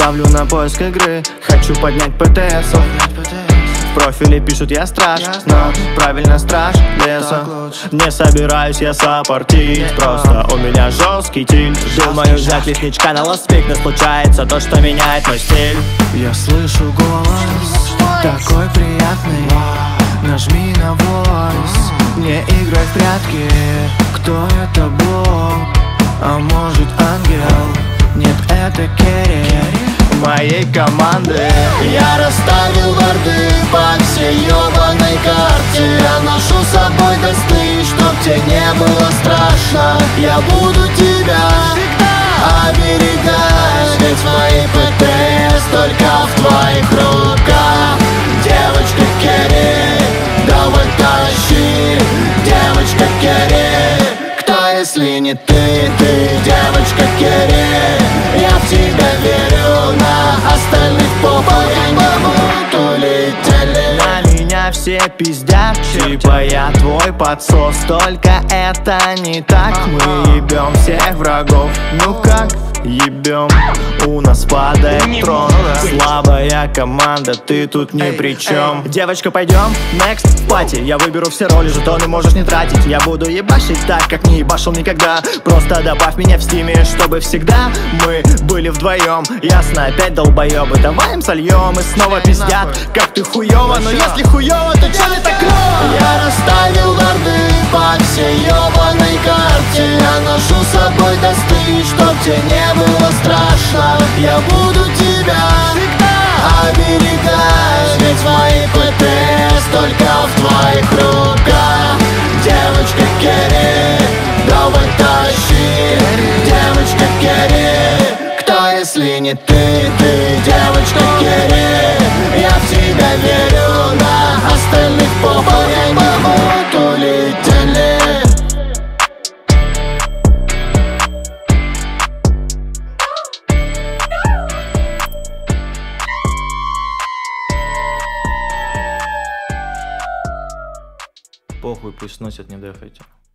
ставлю на поиск игры. Хочу поднять ПТС. В профиле пишут я страж, но правильно страж леса. Не собираюсь я саппортить, просто у меня жесткий тильт. Думаю взять лесничка на лоспик, но случается то, что меняет мой стиль. Я слышу голос, такой приятный. Нажми на voice, не играй в прятки. Кто это Бог? А может ангел? Нет, это Керри моей команды. Я расставил борды по всей ёбаной карте. Я ношу с собой косты, чтоб тебе не было страшно. Я буду тебя оберегать, ведь мои ПТС только в твоих руках. Девочка Керри, давай тащи. Девочка Керри, кто если не ты, девочка Керри. Я в тебя верю, на остальных похуй, они улетели. На меня все пиздят, типа я твой подсос. Только это не так, мы ебем всех врагов. Ну как ебем? У нас падает трон. Слабая команда, ты тут ни при чем. Девочка, пойдем, next в пати. Я выберу все роли, жетоны можешь не тратить. Я буду ебашить так, как не ебашил никогда. Просто добавь меня в стиме, чтобы всегда мы были вдвоем. Ясно, опять долбоебы, давай им сольем. И снова пиздят, как ты хуёво. Но если хуёво, то чё не так клёво? Я расставил борды по всей ёбаной карте. Я ношу с собой косты, чтоб тебе не было страшно. Я буду тебя оберегать, ведь мои ПТС только в твоих руках. Девочка Керри, давай тащи. Девочка Керри, кто если не ты, девочка Керри. Я в тебя верю, на остальных похуй, они улетели. Похуй, пусть носят, не дефайте.